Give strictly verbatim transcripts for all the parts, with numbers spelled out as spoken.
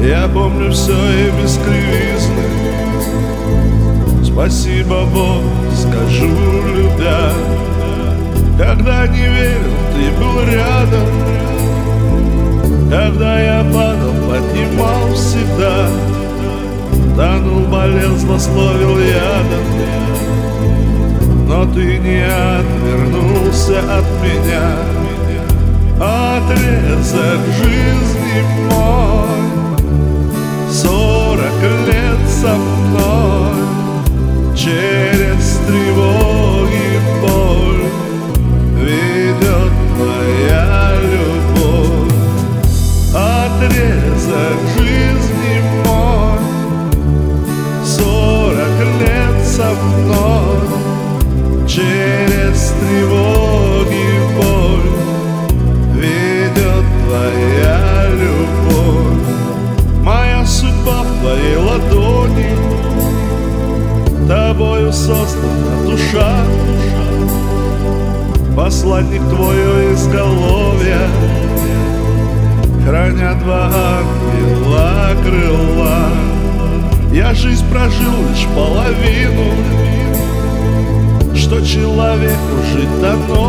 Я помню все и без кривизны. Спасибо, Бог, скажу, любя. Когда не верил, ты был рядом. Когда я падал, поднимал всегда. Тонул, болел, злословил ядом. Но ты не отвернулся от меня. Отрезок жизни мой, сорок лет со мной. Через тревоги, боль ведет твоя любовь. Отрезок жизни мой, сорок лет со мной. Через тревоги, боль ведет твоя любовь. Моя судьба в твоей ладони, тобою создана душа. Посланник твой изголовья, храня два ангела крыла. Я жизнь прожил лишь половину, что человеку жить дано.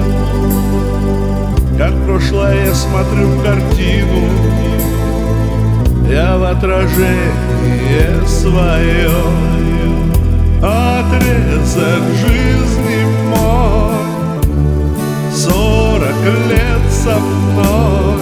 Как в прошлое я смотрю в картину, я в отражение свое. Отрезок жизни мой, сорок лет со мной.